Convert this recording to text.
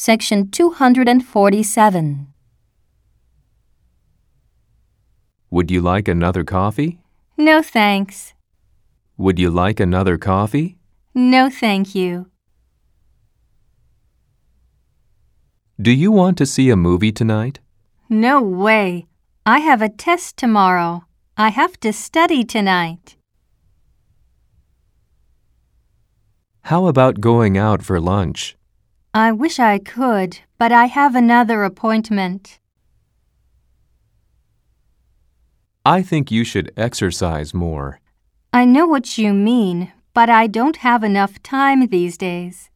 Section 247. Would you like another coffee? No thanks. Would you like another coffee? No thank you. Do you want to see a movie tonight? No way. I have a test tomorrow. I have to study tonight. How about going out for lunch? I wish I could, but I have another appointment. I think you should exercise more. I know what you mean, but I don't have enough time these days.